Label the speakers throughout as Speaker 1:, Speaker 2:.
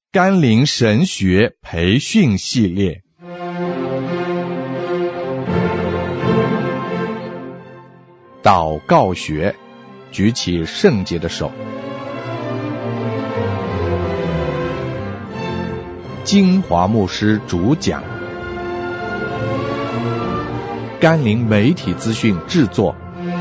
Speaker 1: 甘霖神学培训系列。祷告学，举起圣洁的手。金华牧师主讲，甘霖媒体资讯制作。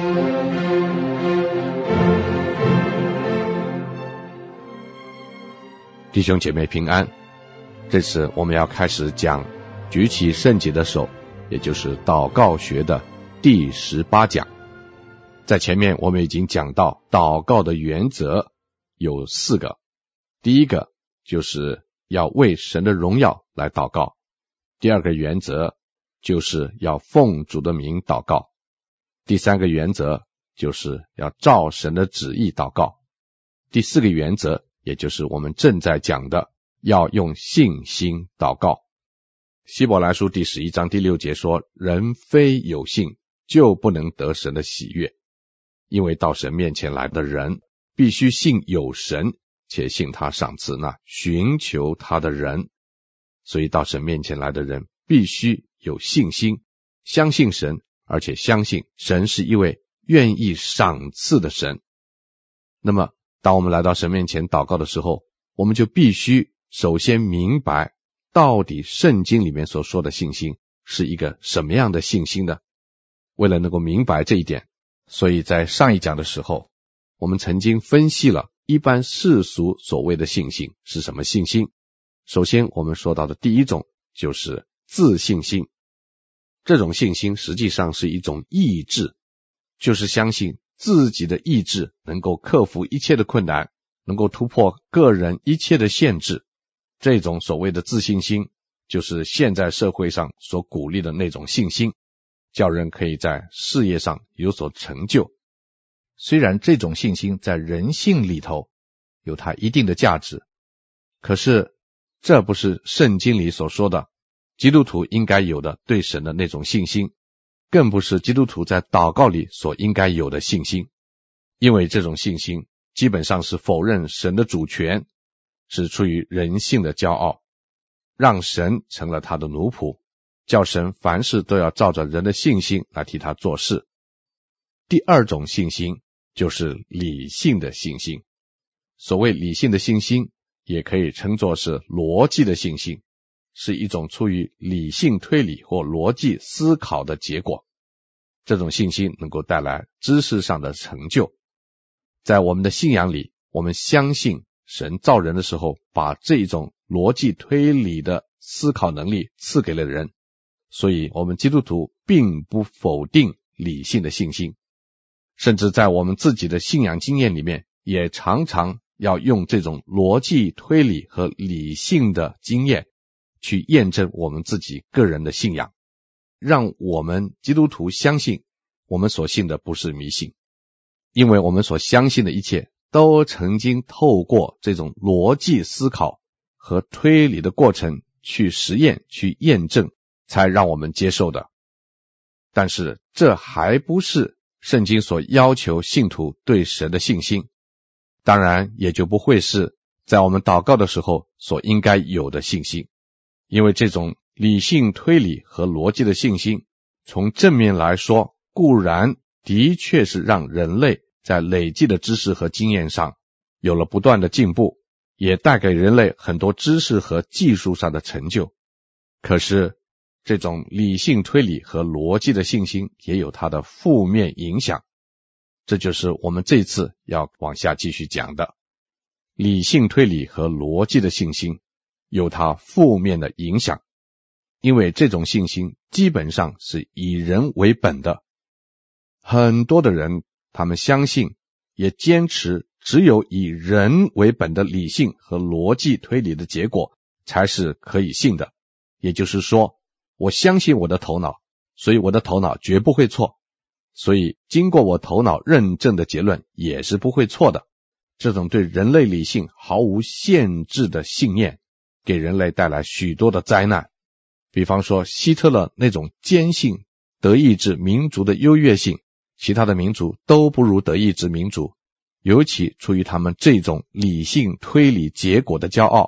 Speaker 1: 弟兄姐妹平安，这次我们要开始讲举起圣洁的手，也就是祷告学的第18讲。在前面我们已经讲到祷告的原则有4个，第一个就是要为神的荣耀来祷告，第二个原则就是要奉主的名祷告，第3个原则就是要照神的旨意祷告，第4个原则也就是我们正在讲的要用信心祷告。希伯来书第11章第6节说，人非有信就不能得神的喜悦，因为到神面前来的人必须信有神，且信他赏赐那寻求他的人。所以到神面前来的人必须有信心，相信神，而且相信神是一位愿意赏赐的神。那么当我们来到神面前祷告的时候，我们就必须首先明白到底圣经里面所说的信心是一个什么样的信心呢？为了能够明白这一点，所以在上一讲的时候，我们曾经分析了一般世俗所谓的信心是什么信心。首先我们说到的第一种就是自信心，这种信心实际上是一种意志，就是相信自己的意志能够克服一切的困难，能够突破个人一切的限制。这种所谓的自信心就是现在社会上所鼓励的那种信心，叫人可以在事业上有所成就。虽然这种信心在人性里头有它一定的价值，可是这不是圣经里所说的基督徒应该有的对神的那种信心，更不是基督徒在祷告里所应该有的信心。因为这种信心基本上是否认神的主权，是出于人性的骄傲，让神成了他的奴仆，叫神凡事都要照着人的信心来替他做事。第二种信心就是理性的信心。所谓理性的信心，也可以称作是逻辑的信心，是一种出于理性推理或逻辑思考的结果。这种信心能够带来知识上的成就。在我们的信仰里，我们相信神造人的时候把这种逻辑推理的思考能力赐给了人，所以我们基督徒并不否定理性的信心，甚至在我们自己的信仰经验里面也常常要用这种逻辑推理和理性的经验去验证我们自己个人的信仰，让我们基督徒相信我们所信的不是迷信，因为我们所相信的一切都曾经透过这种逻辑思考和推理的过程去实验去验证，才让我们接受的。但是这还不是圣经所要求信徒对神的信心，当然也就不会是在我们祷告的时候所应该有的信心。因为这种理性推理和逻辑的信心，从正面来说固然的确是让人类在累积的知识和经验上有了不断的进步，也带给人类很多知识和技术上的成就。可是这种理性推理和逻辑的信心也有它的负面影响，这就是我们这次要往下继续讲的。理性推理和逻辑的信心有它负面的影响，因为这种信心基本上是以人为本的。很多的人他们相信也坚持只有以人为本的理性和逻辑推理的结果才是可以信的，也就是说我相信我的头脑，所以我的头脑绝不会错，所以经过我头脑认证的结论也是不会错的。这种对人类理性毫无限制的信念给人类带来许多的灾难。比方说希特勒那种坚信德意志民族的优越性，其他的民族都不如德意志民族，尤其出于他们这种理性推理结果的骄傲，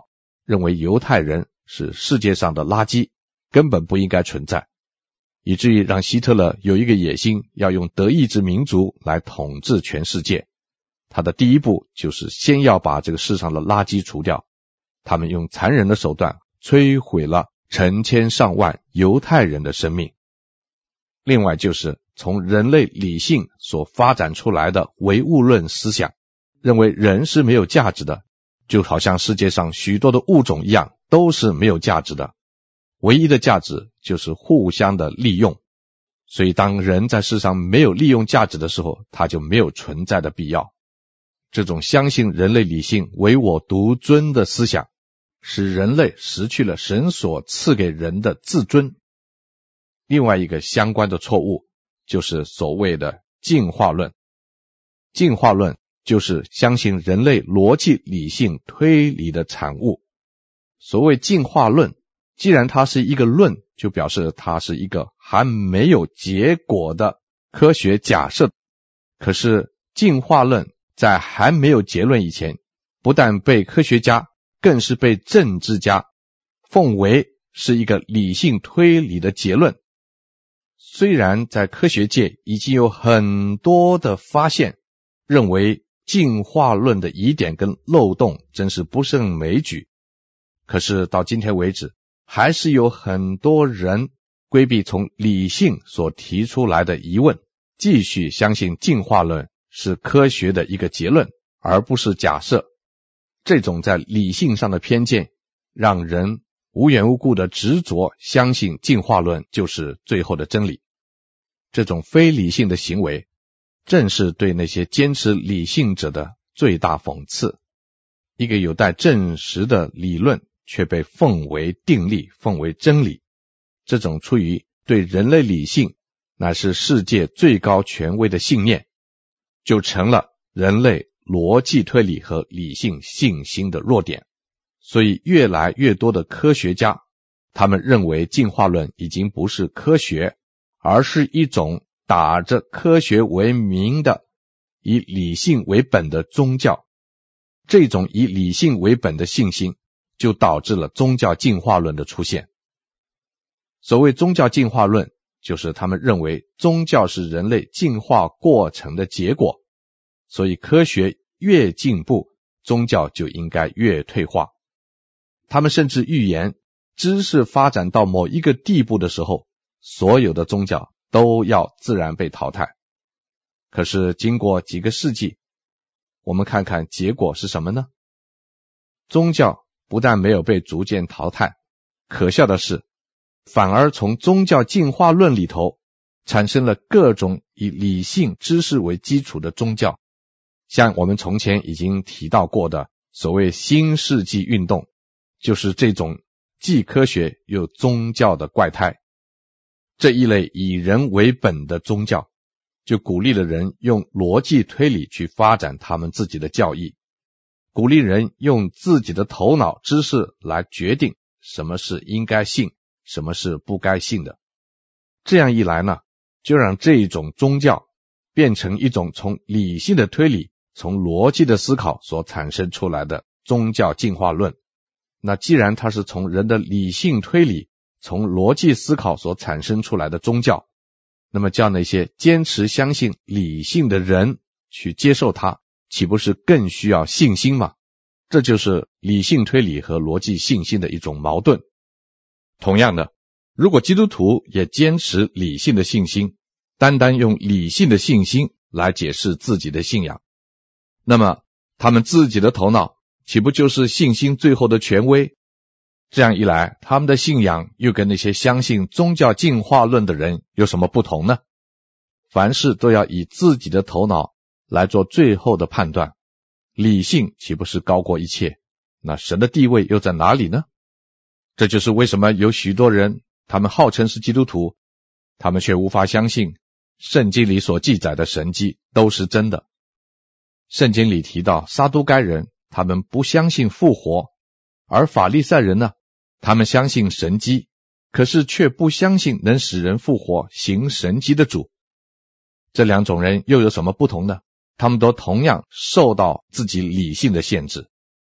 Speaker 1: 认为犹太人是世界上的垃圾，根本不应该存在，以至于让希特勒有一个野心，要用德意志民族来统治全世界。他的第一步就是先要把这个世上的垃圾除掉。他们用残忍的手段摧毁了成千上万犹太人的生命。另外就是从人类理性所发展出来的唯物论思想，认为人是没有价值的，就好像世界上许多的物种一样，都是没有价值的，唯一的价值就是互相的利用。所以当人在世上没有利用价值的时候，他就没有存在的必要。这种相信人类理性唯我独尊的思想，使人类失去了神所赐给人的自尊。另外一个相关的错误就是所谓的进化论。进化论就是相信人类逻辑理性推理的产物。所谓进化论，既然它是一个论，就表示它是一个还没有结果的科学假设。可是进化论在还没有结论以前，不但被科学家，更是被政治家奉为是一个理性推理的结论。虽然在科学界已经有很多的发现，认为进化论的疑点跟漏洞真是不胜枚举，可是到今天为止，还是有很多人规避从理性所提出来的疑问，继续相信进化论是科学的一个结论，而不是假设。这种在理性上的偏见，让人无缘无故的执着相信进化论就是最后的真理。这种非理性的行为，正是对那些坚持理性者的最大讽刺。一个有待证实的理论却被奉为定理，奉为真理，这种出于对人类理性乃是世界最高权威的信念，就成了人类逻辑推理和理性信心的弱点。所以越来越多的科学家，他们认为进化论已经不是科学，而是一种打着科学为名的以理性为本的宗教。这种以理性为本的信心，就导致了宗教进化论的出现。所谓宗教进化论，就是他们认为宗教是人类进化过程的结果，所以科学越进步，宗教就应该越退化。他们甚至预言，知识发展到某一个地步的时候，所有的宗教都要自然被淘汰。可是经过几个世纪，我们看看结果是什么呢？宗教不但没有被逐渐淘汰，可笑的是，反而从宗教进化论里头产生了各种以理性知识为基础的宗教。像我们从前已经提到过的所谓新世纪运动，就是这种既科学又宗教的怪胎。这一类以人为本的宗教，就鼓励了人用逻辑推理去发展他们自己的教义，鼓励人用自己的头脑知识来决定什么是应该信，什么是不该信的。这样一来呢，就让这种宗教变成一种从理性的推理，从逻辑的思考所产生出来的宗教进化论。那既然它是从人的理性推理，从逻辑思考所产生出来的宗教，那么叫那些坚持相信理性的人去接受它，岂不是更需要信心吗？这就是理性推理和逻辑信心的一种矛盾。同样的，如果基督徒也坚持理性的信心，单单用理性的信心来解释自己的信仰，那么他们自己的头脑岂不就是信心最后的权威？这样一来，他们的信仰又跟那些相信宗教进化论的人有什么不同呢？凡事都要以自己的头脑来做最后的判断，理性岂不是高过一切？那神的地位又在哪里呢？这就是为什么有许多人，他们号称是基督徒，他们却无法相信圣经里所记载的神迹都是真的。圣经里提到撒都该人，他们不相信复活，而法利赛人呢，他们相信神迹，可是却不相信能使人复活行神迹的主。这两种人又有什么不同呢？他们都同样受到自己理性的限制。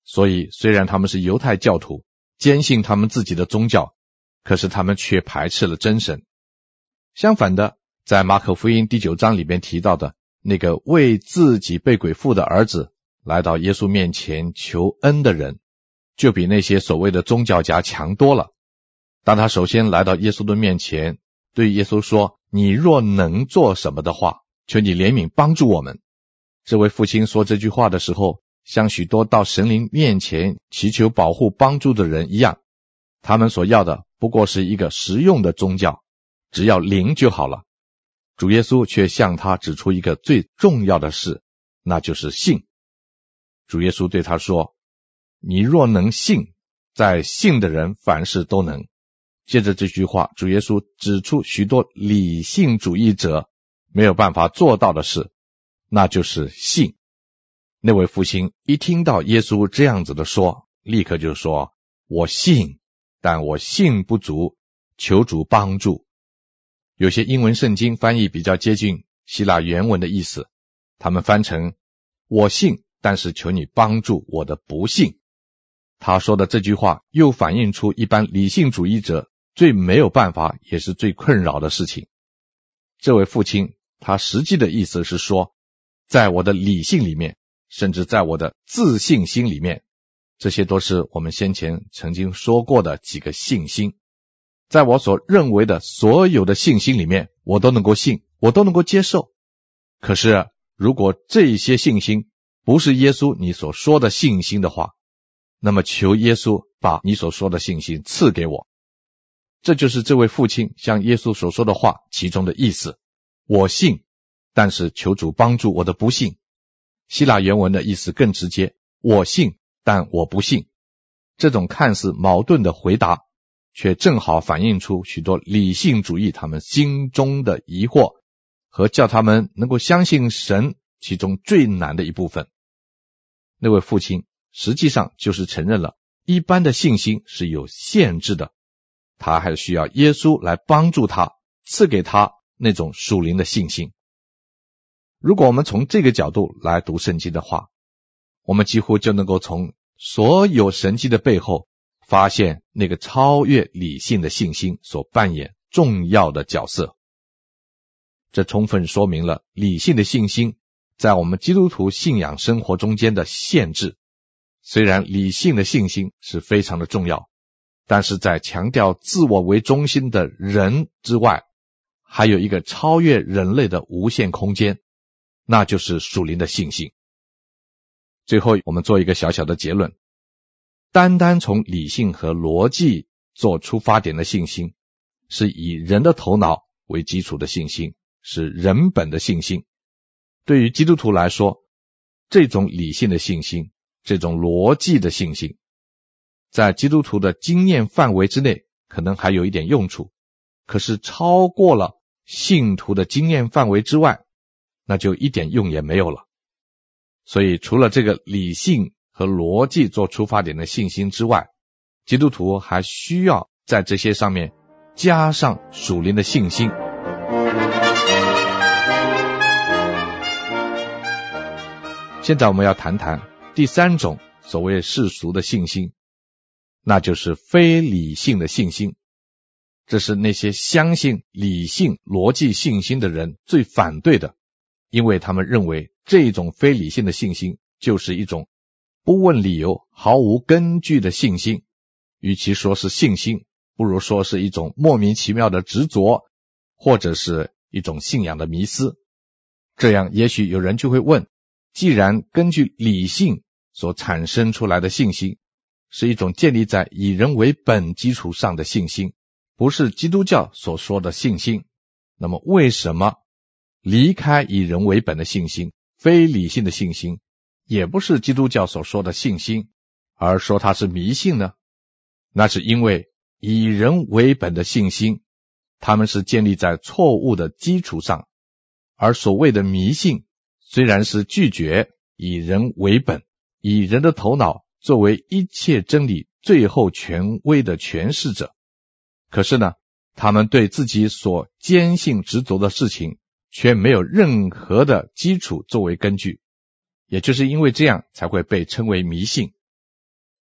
Speaker 1: 所以虽然他们是犹太教徒，坚信他们自己的宗教，可是他们却排斥了真神。相反的，在马可福音第9章里边提到的那个为自己被鬼附的儿子来到耶稣面前求恩的人，就比那些所谓的宗教家强多了。当他首先来到耶稣的面前，对耶稣说，你若能做什么的话，求你怜悯帮助我们。这位父亲说这句话的时候，像许多到神灵面前祈求保护帮助的人一样，他们所要的不过是一个实用的宗教，只要灵就好了。主耶稣却向他指出一个最重要的事，那就是信。主耶稣对他说，你若能信，在信的人凡事都能。接着这句话，主耶稣指出许多理性主义者没有办法做到的事，那就是信。那位父亲一听到耶稣这样子的说，立刻就说，我信，但我信不足，求主帮助。有些英文圣经翻译比较接近希腊原文的意思，他们翻成，我信，但是求你帮助我的不信。他说的这句话又反映出一般理性主义者最没有办法也是最困扰的事情。这位父亲他实际的意思是说，在我的理性里面，甚至在我的自信心里面，这些都是我们先前曾经说过的几个信心，在我所认为的所有的信心里面，我都能够信，我都能够接受。可是如果这些信心不是耶稣你所说的信心的话，那么求耶稣把你所说的信心赐给我。这就是这位父亲向耶稣所说的话其中的意思，我信，但是求主帮助我的不信。希腊原文的意思更直接，我信，但我不信。这种看似矛盾的回答，却正好反映出许多理性主义他们心中的疑惑，和叫他们能够相信神其中最难的一部分。那位父亲实际上就是承认了一般的信心是有限制的，他还需要耶稣来帮助他，赐给他那种属灵的信心。如果我们从这个角度来读圣经的话，我们几乎就能够从所有神迹的背后发现那个超越理性的信心所扮演重要的角色。这充分说明了理性的信心在我们基督徒信仰生活中间的限制。虽然理性的信心是非常的重要，但是在强调自我为中心的人之外，还有一个超越人类的无限空间，那就是属灵的信心。最后我们做一个小小的结论，单单从理性和逻辑做出发点的信心，是以人的头脑为基础的信心，是人本的信心。对于基督徒来说，这种理性的信心，这种逻辑的信心，在基督徒的经验范围之内可能还有一点用处，可是超过了信徒的经验范围之外，那就一点用也没有了。所以除了这个理性和逻辑做出发点的信心之外，基督徒还需要在这些上面加上属灵的信心。现在我们要谈谈第三种所谓世俗的信心，那就是非理性的信心。这是那些相信理性逻辑信心的人最反对的，因为他们认为这种非理性的信心就是一种不问理由毫无根据的信心，与其说是信心，不如说是一种莫名其妙的执着，或者是一种信仰的迷思。这样也许有人就会问，既然根据理性所产生出来的信心是一种建立在以人为本基础上的信心，不是基督教所说的信心，那么为什么离开以人为本的信心，非理性的信心，也不是基督教所说的信心，而说它是迷信呢？那是因为以人为本的信心，他们是建立在错误的基础上，而所谓的迷信虽然是拒绝以人为本，以人的头脑作为一切真理最后权威的诠释者，可是呢，他们对自己所坚信执着的事情却没有任何的基础作为根据，也就是因为这样才会被称为迷信。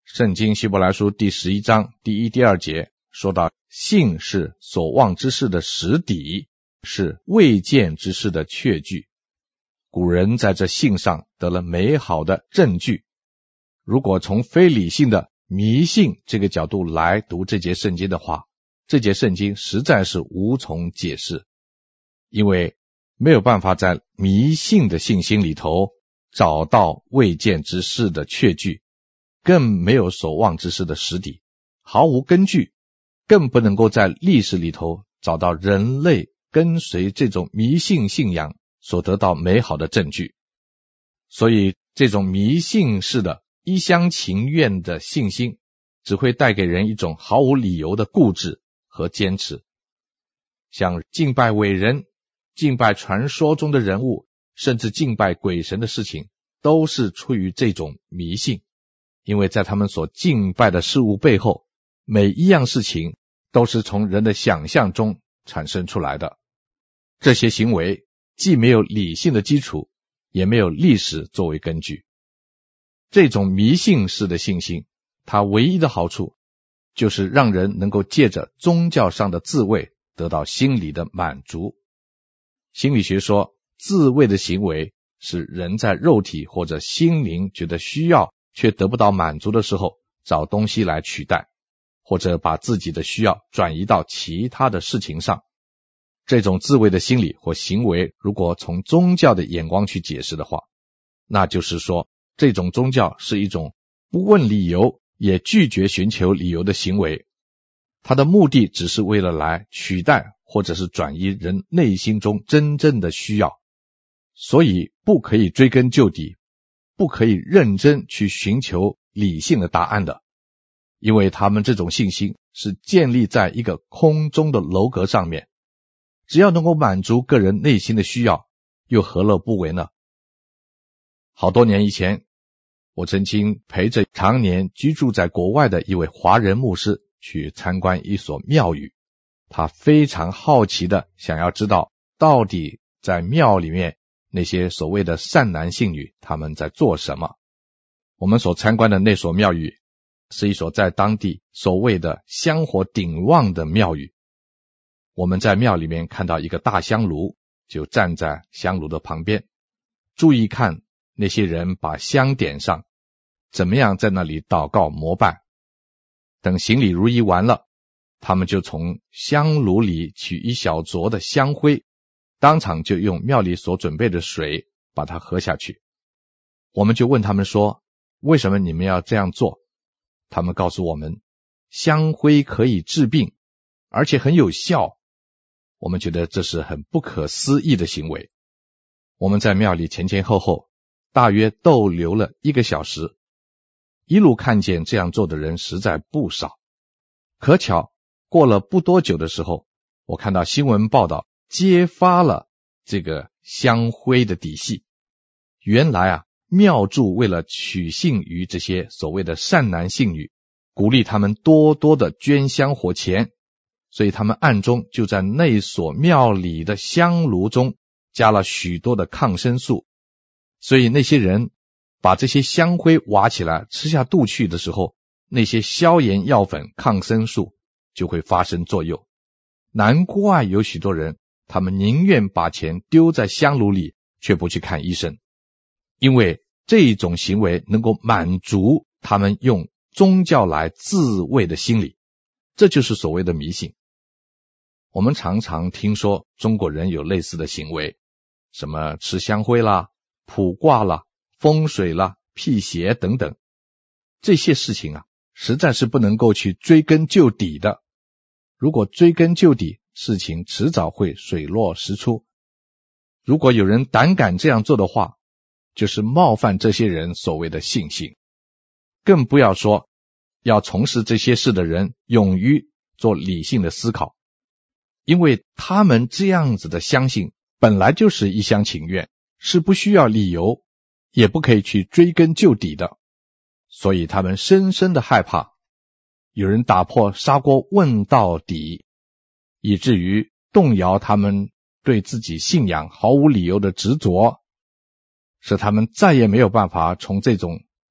Speaker 1: 圣经希伯来书第11章第1、第2节说到，信是所望之事的实底，是未见之事的确据。古人在这信上得了美好的证据。如果从非理性的迷信这个角度来读这节圣经的话，这节圣经实在是无从解释，因为没有办法在迷信的信心里头找到未见之事的确据，更没有所望之事的实底，毫无根据，更不能够在历史里头找到人类跟随这种迷信信仰所得到美好的证据。所以这种迷信式的一厢情愿的信心，只会带给人一种毫无理由的固执和坚持。像敬拜伟人、敬拜传说中的人物，甚至敬拜鬼神的事情，都是出于这种迷信。因为在他们所敬拜的事物背后，每一样事情都是从人的想象中产生出来的。这些行为既没有理性的基础，也没有历史作为根据。这种迷信式的信心，它唯一的好处就是让人能够借着宗教上的自慰得到心理的满足。心理学说，自慰的行为是人在肉体或者心灵觉得需要却得不到满足的时候，找东西来取代，或者把自己的需要转移到其他的事情上。这种自慰的心理或行为，如果从宗教的眼光去解释的话，那就是说，这种宗教是一种不问理由也拒绝寻求理由的行为，它的目的只是为了来取代或者是转移人内心中真正的需要，所以不可以追根究底，不可以认真去寻求理性的答案的，因为他们这种信心是建立在一个空中的楼阁上面，只要能够满足个人内心的需要，又何乐不为呢？好多年以前，我曾经陪着常年居住在国外的一位华人牧师去参观一所庙宇，他非常好奇的想要知道，到底在庙里面那些所谓的善男信女他们在做什么。我们所参观的那所庙宇是一所在当地所谓的香火鼎旺的庙宇。我们在庙里面看到一个大香炉，就站在香炉的旁边，注意看那些人把香点上，怎么样在那里祷告膜拜。等行礼如仪完了，他们就从香炉里取一小撮的香灰，当场就用庙里所准备的水把它喝下去。我们就问他们说，为什么你们要这样做？他们告诉我们，香灰可以治病，而且很有效。我们觉得这是很不可思议的行为。我们在庙里前前后后大约逗留了1个小时，一路看见这样做的人实在不少。可巧过了不多久的时候，我看到新闻报道揭发了这个香灰的底细。原来庙祝为了取信于这些所谓的善男信女，鼓励他们多多的捐香火钱，所以他们暗中就在那所庙里的香炉中加了许多的抗生素，所以那些人把这些香灰挖起来吃下肚去的时候，那些消炎药粉、抗生素就会发生作用。难怪有许多人他们宁愿把钱丢在香炉里，却不去看医生，因为这种行为能够满足他们用宗教来自慰的心理，这就是所谓的迷信。我们常常听说中国人有类似的行为，什么吃香灰啦、卜卦啦、风水啦、辟邪等等，这些事情实在是不能够去追根究底的。如果追根究底，事情迟早会水落石出。如果有人胆敢这样做的话，就是冒犯这些人所谓的信心。更不要说要从事这些事的人勇于做理性的思考，因为他们这样子的相信本来就是一厢情愿，是不需要理由，也不可以去追根究底的。所以他们深深的害怕有人打破砂锅问到底，以至于动摇他们对自己信仰毫无理由的执着，使他们再也没有办法从这种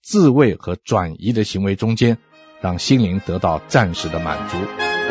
Speaker 1: 自卫和转移的行为中间，让心灵得到暂时的满足。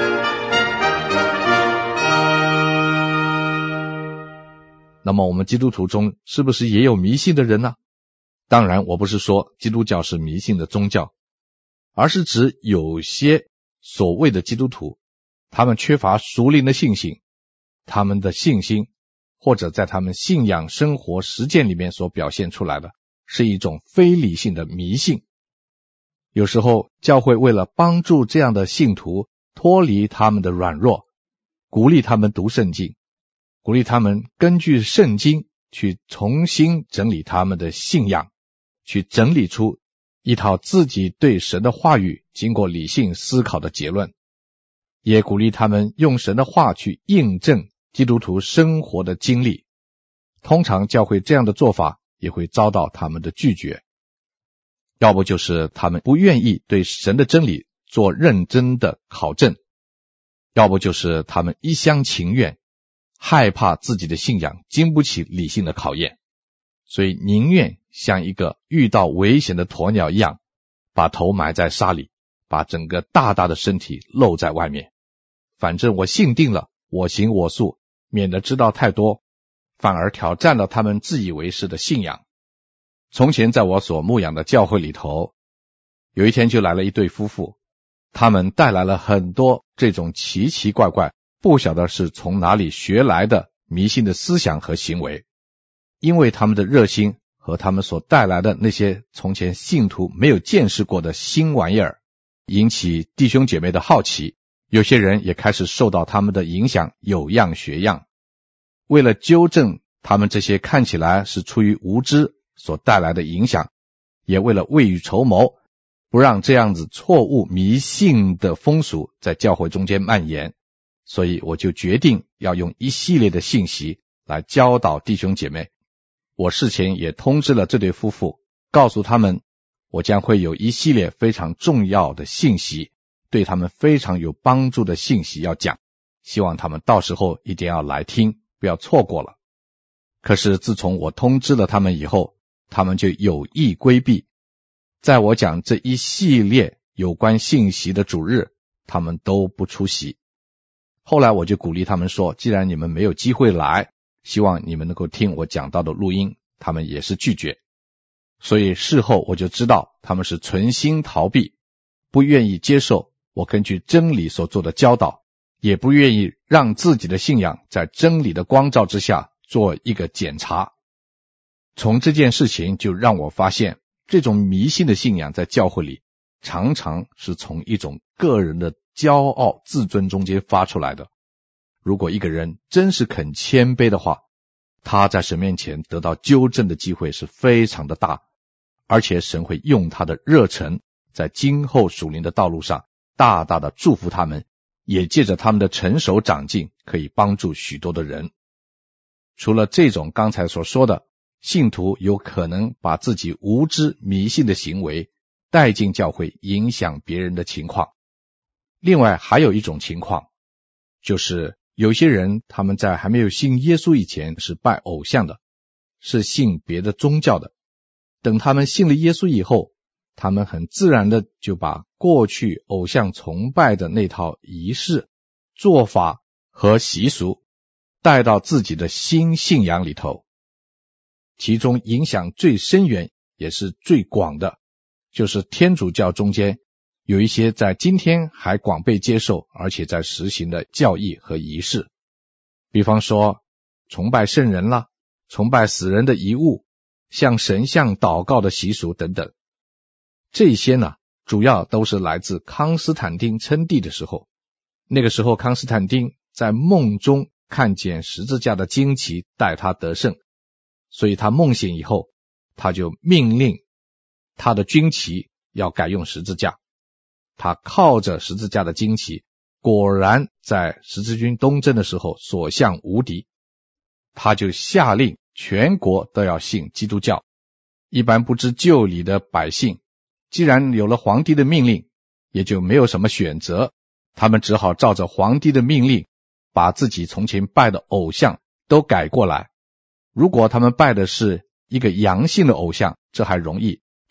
Speaker 1: 那么我们基督徒中是不是也有迷信的人呢？当然，我不是说基督教是迷信的宗教，而是指有些所谓的基督徒，他们缺乏属灵的信心，他们的信心或者在他们信仰生活实践里面所表现出来的是一种非理性的迷信。有时候教会为了帮助这样的信徒脱离他们的软弱，鼓励他们读圣经，鼓励他们根据圣经去重新整理他们的信仰，去整理出一套自己对神的话语经过理性思考的结论，也鼓励他们用神的话去印证基督徒生活的经历。通常教会这样的做法也会遭到他们的拒绝，要不就是他们不愿意对神的真理做认真的考证，要不就是他们一厢情愿，害怕自己的信仰经不起理性的考验，所以宁愿像一个遇到危险的鸵鸟一样，把头埋在沙里，把整个大大的身体露在外面。反正我信定了，我行我素，免得知道太多，反而挑战了他们自以为是的信仰。从前在我所牧养的教会里头，有一天就来了一对夫妇，他们带来了很多这种奇奇怪怪，不晓得是从哪里学来的迷信的思想和行为。因为他们的热心和他们所带来的那些从前信徒没有见识过的新玩意儿，引起弟兄姐妹的好奇，有些人也开始受到他们的影响，有样学样。为了纠正他们这些看起来是出于无知所带来的影响，也为了未雨绸缪，不让这样子错误迷信的风俗在教会中间蔓延，所以我就决定要用一系列的信息来教导弟兄姐妹。我事前也通知了这对夫妇，告诉他们我将会有一系列非常重要的信息，对他们非常有帮助的信息要讲，希望他们到时候一定要来听，不要错过了。可是自从我通知了他们以后，他们就有意规避，在我讲这一系列有关信息的主日，他们都不出席。后来我就鼓励他们说，既然你们没有机会来，希望你们能够听我讲到的录音，他们也是拒绝。所以事后我就知道他们是存心逃避，不愿意接受我根据真理所做的教导，也不愿意让自己的信仰在真理的光照之下做一个检查。从这件事情就让我发现，这种迷信的信仰在教会里常常是从一种个人的骄傲自尊中间发出来的。如果一个人真是肯谦卑的话，他在神面前得到纠正的机会是非常的大，而且神会用他的热忱在今后属灵的道路上大大的祝福他们，也借着他们的成熟长进可以帮助许多的人。除了这种刚才所说的信徒有可能把自己无知迷信的行为带进教会影响别人的情况，另外还有一种情况，就是有些人他们在还没有信耶稣以前是拜偶像的，是信别的宗教的，等他们信了耶稣以后，他们很自然的就把过去偶像崇拜的那套仪式、做法和习俗带到自己的新信仰里头。其中影响最深远也是最广的，就是天主教中间有一些在今天还广被接受而且在实行的教义和仪式，比方说崇拜圣人啦，崇拜死人的遗物，向神像祷告的习俗等等。这些呢，主要都是来自康斯坦丁称帝的时候。那个时候康斯坦丁在梦中看见十字架的旌旗带他得胜，所以他梦醒以后，他就命令他的军旗要改用十字架。他靠着十字架的旌旗，果然在十字军东征的时候所向无敌。他就下令全国都要信基督教。一般不知就理的百姓，既然有了皇帝的命令，也就没有什么选择，他们只好照着皇帝的命令，把自己从前拜的偶像都改过来。如果他们拜的是一个阳性的偶像，这还容易，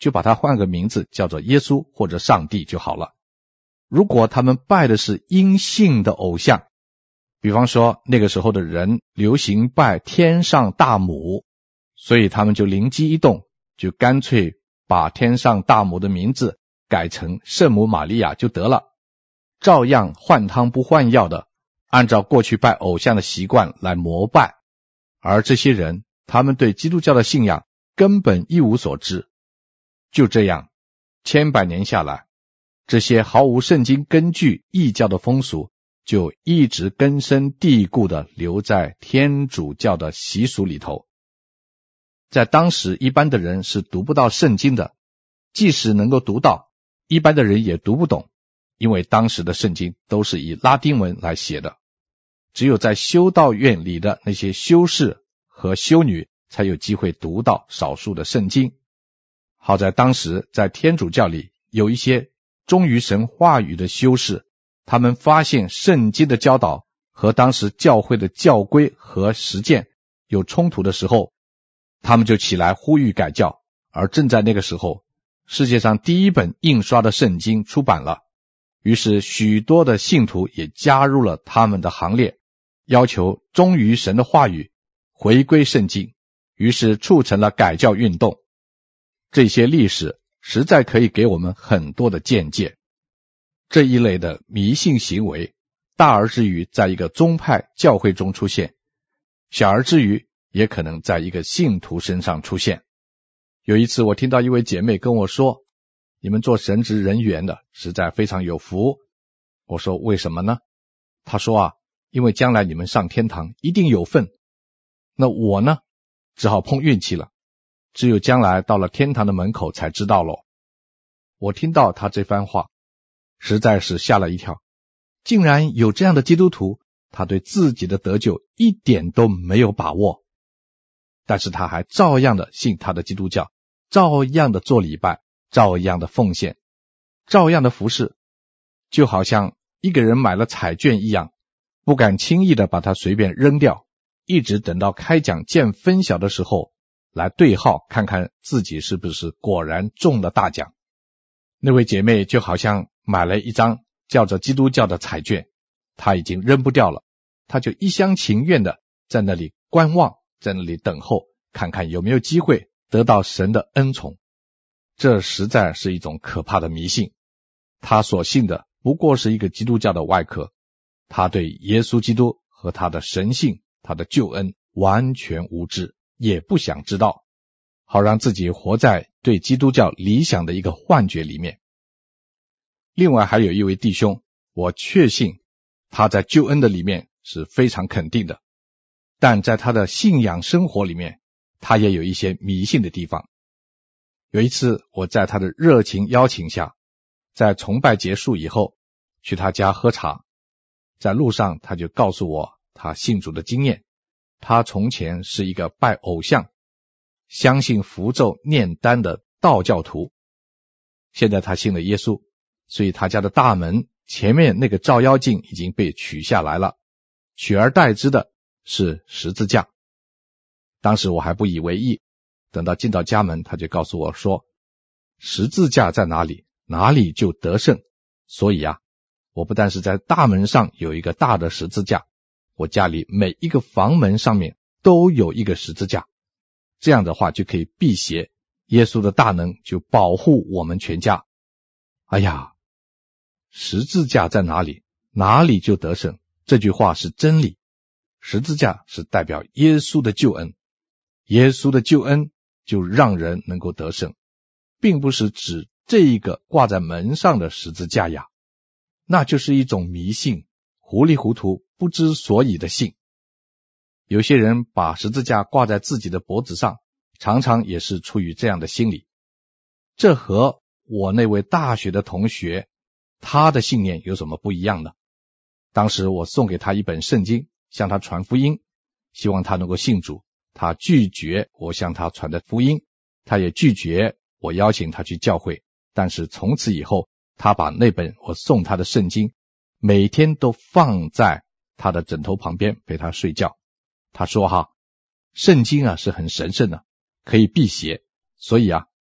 Speaker 2: 就把它换个名字叫做耶稣或者上帝就好了。如果他们拜的是阴性的偶像，比方说那个时候的人流行拜天上大母，所以他们就灵机一动，就干脆把天上大母的名字改成圣母玛利亚就得了，照样换汤不换药的按照过去拜偶像的习惯来膜拜。而这些人他们对基督教的信仰根本一无所知。就这样千百年下来，这些毫无圣经根据异教的风俗就一直根深蒂固地留在天主教的习俗里头。在当时一般的人是读不到圣经的，即使能够读到，一般的人也读不懂，因为当时的圣经都是以拉丁文来写的，只有在修道院里的那些修士和修女才有机会读到少数的圣经。好在当时在天主教里有一些忠于神话语的修士，他们发现圣经的教导和当时教会的教规和实践有冲突的时候，他们就起来呼吁改教。而正在那个时候，世界上第一本印刷的圣经出版了，于是许多的信徒也加入了他们的行列，要求忠于神的话语，回归圣经，于是促成了改教运动。这些历史实在可以给我们很多的见解。这一类的迷信行为，大而之于在一个宗派教会中出现，小而之于也可能在一个信徒身上出现。有一次我听到一位姐妹跟我说，你们做神职人员的实在非常有福。我说为什么呢？她说因为将来你们上天堂一定有份。那我呢，只好碰运气了，只有将来到了天堂的门口才知道咯。我听到她这番话实在是吓了一跳，竟然有这样的基督徒，他对自己的得救一点都没有把握，但是他还照样的信他的基督教，照样的做礼拜，照样的奉献，照样的服侍，就好像一个人买了彩券一样，不敢轻易的把它随便扔掉，一直等到开奖见分晓的时候来对号，看看自己是不是果然中了大奖。那位姐妹就好像买了一张叫做基督教的彩券，她已经扔不掉了，她就一厢情愿的在那里观望，在那里等候，看看有没有机会得到神的恩宠。这实在是一种可怕的迷信。他所信的不过是一个基督教的外壳，他对耶稣基督和他的神性，他的救恩完全无知，也不想知道，好让自己活在对基督教理想的一个幻觉里面。另外还有一位弟兄，我确信他在救恩的里面是非常肯定的，但在他的信仰生活里面，他也有一些迷信的地方。有一次我在他的热情邀请下，在崇拜结束以后去他家喝茶，在路上他就告诉我他信主的经验。他从前是一个拜偶像，相信符咒念丹的道教徒，现在他信了耶稣，所以他家的大门前面那个照妖镜已经被取下来了，取而代之的是十字架。当时我还不以为意，等到进到家门，他就告诉我说，十字架在哪里，哪里就得胜。所以我不但是在大门上有一个大的十字架，我家里每一个房门上面都有一个十字架，这样的话就可以辟邪，耶稣的大能就保护我们全家。哎呀，十字架在哪里，哪里就得胜，这句话是真理。十字架是代表耶稣的救恩，耶稣的救恩就让人能够得胜，并不是指这一个挂在门上的十字架呀，那就是一种迷信，糊里糊涂不知所以的信。有些人把十字架挂在自己的脖子上，常常也是出于这样的心理。这和我那位大学的同学，他的信念有什么不一样呢？当时我送给他一本圣经，向他传福音，希望他能够信主。他拒绝我向他传的福音，他也拒绝我邀请他去教会。但是从此以后，他把那本我送他的圣经每天都放在他的枕头旁边陪他睡觉。他说圣经是很神圣的，可以辟邪，所以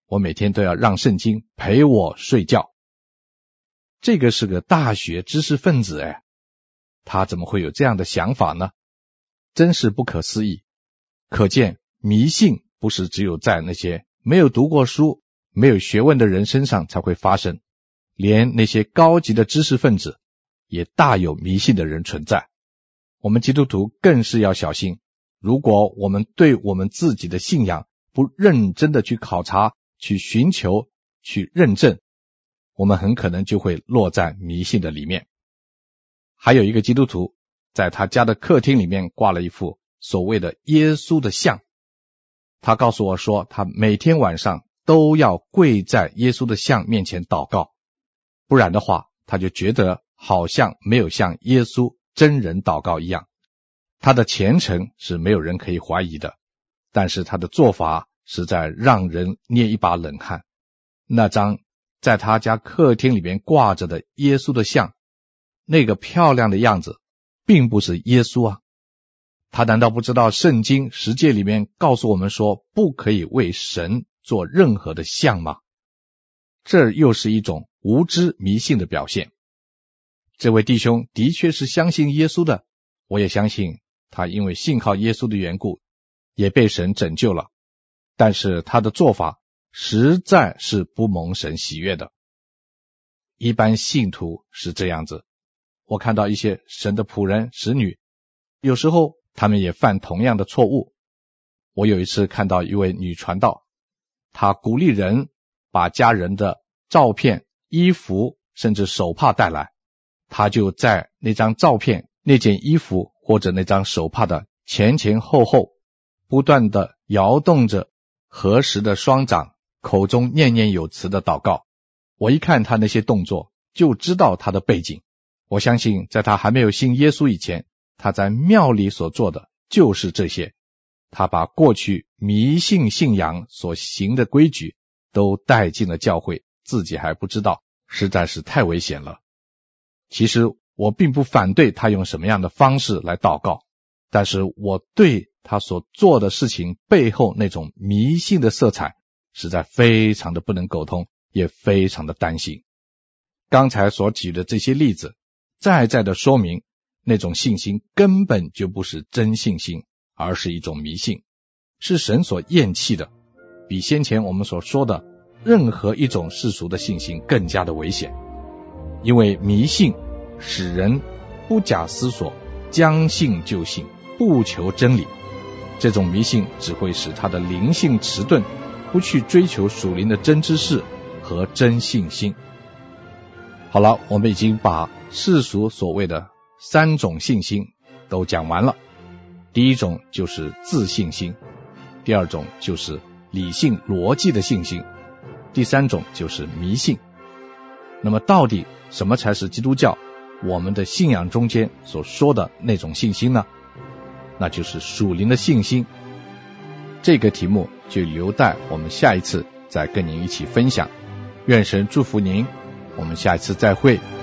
Speaker 2: 我每天都要让圣经陪我睡觉。这个是个大学知识分子他怎么会有这样的想法呢？真是不可思议。可见迷信不是只有在那些没有读过书、没有学问的人身上才会发生，连那些高级的知识分子也大有迷信的人存在。我们基督徒更是要小心，如果我们对我们自己的信仰不认真的去考察、去寻求、去认证，我们很可能就会落在迷信的里面。还有一个基督徒在他家的客厅里面挂了一幅所谓的耶稣的像，他告诉我说，他每天晚上都要跪在耶稣的像面前祷告，不然的话他就觉得好像没有向耶稣真人祷告一样。他的虔诚是没有人可以怀疑的，但是他的做法实在让人捏一把冷汗。那张在他家客厅里面挂着的耶稣的像，那个漂亮的样子并不是耶稣啊。他难道不知道圣经10诫里面告诉我们说不可以为神做任何的像吗？这又是一种无知迷信的表现。这位弟兄的确是相信耶稣的，我也相信他因为信靠耶稣的缘故也被神拯救了，但是他的做法实在是不蒙神喜悦的。一般信徒是这样子，我看到一些神的仆人使女，有时候他们也犯同样的错误。我有一次看到一位女传道，她鼓励人把家人的照片、衣服甚至手帕带来，她就在那张照片、那件衣服或者那张手帕的前前后后不断地摇动着合十的双掌，口中念念有词的祷告。我一看她那些动作就知道她的背景，我相信在她还没有信耶稣以前，她在庙里所做的就是这些。她把过去迷信信仰所行的规矩都带进了教会，自己还不知道，实在是太危险了。其实我并不反对她用什么样的方式来祷告，但是我对她所做的事情背后那种迷信的色彩实在非常的不能沟通，也非常的担心。刚才所举的这些例子再再的说明，那种信心根本就不是真信心，而是一种迷信，是神所厌弃的，比先前我们所说的任何一种世俗的信心更加的危险。因为迷信使人不假思索，将信就信，不求真理。这种迷信只会使他的灵性迟钝，不去追求属灵的真知识和真信心。好了，我们已经把世俗所谓的3种信心都讲完了。第一种就是自信心，第二种就是理性逻辑的信心，第三种就是迷信。那么到底什么才是基督教我们的信仰中间所说的那种信心呢？那就是属灵的信心。这个题目就留待我们下一次再跟您一起分享。愿神祝福您，我们下一次再会。